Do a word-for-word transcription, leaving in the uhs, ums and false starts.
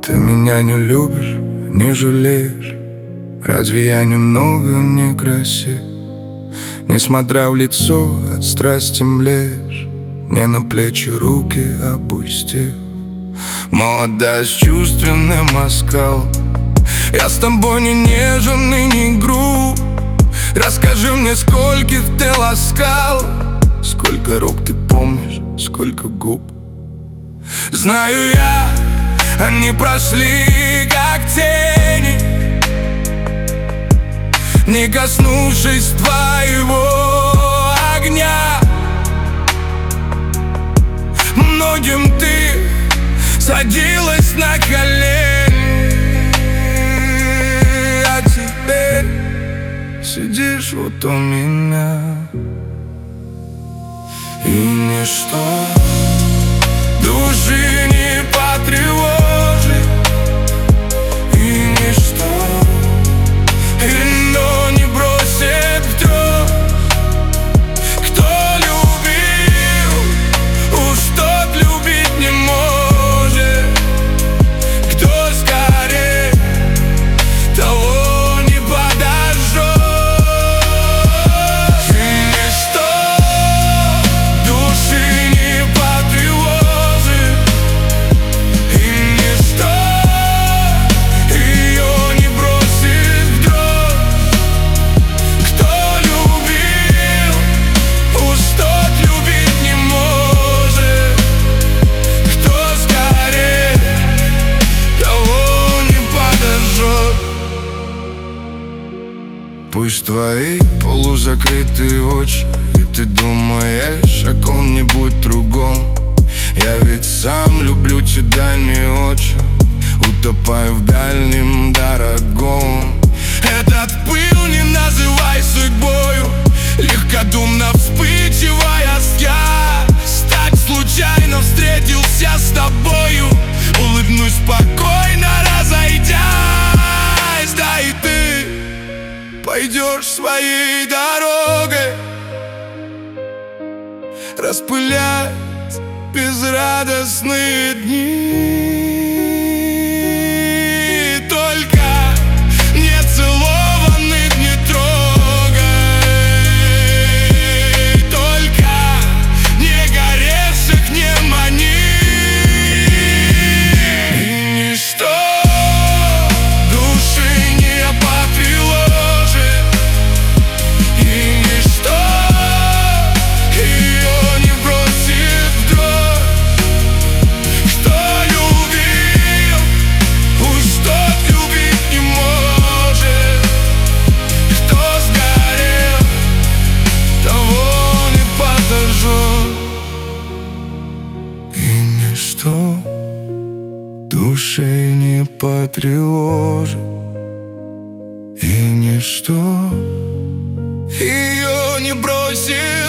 Ты меня не любишь, не жалеешь. Разве я немного не красив? Несмотря в лицо, от страсти млеешь, мне на плечи руки опустив. Молодость чувственным оскалом, я с тобой не нежен и не груб. Расскажи мне, скольких ты ласкал, сколько рук ты помнишь, сколько губ. Знаю я, они прошли как тени, не коснувшись твоего огня. Многим ты садилась на колени, а теперь сидишь вот у меня. И ничто души не потревожит, и ничто ино не бросит в дрожь. Кто любил, уж тот любить не может. Кто скорее, того не подожжет. И ничто души не потревожит, и ничто ее не бросит в дрожь. Кто любил, уж тот любить не может. Кто скорее, того не подожжет. Пусть твои полузакрытые очи, и ты думаешь о ком-нибудь другом. Я ведь сам люблю тебя не очень, утопаю в дальнем дорогом. Этот пыл не называй судьбою, легкодумно вспыльчивая страсть. Так случайно встретился с тобою, улыбнусь спокойно, разойдясь. Да и ты пойдешь своей дорогой, распылять безрадостные дни. Только не целованных не трогай, только не горевших не мани. И ничто души не потревожит, и ничто ее не бросит в дрожь. Кто любил, уж тот любить не может. Кто сгорел, того не подожжет. И ничто души не потревожит, и ничто ее не бросит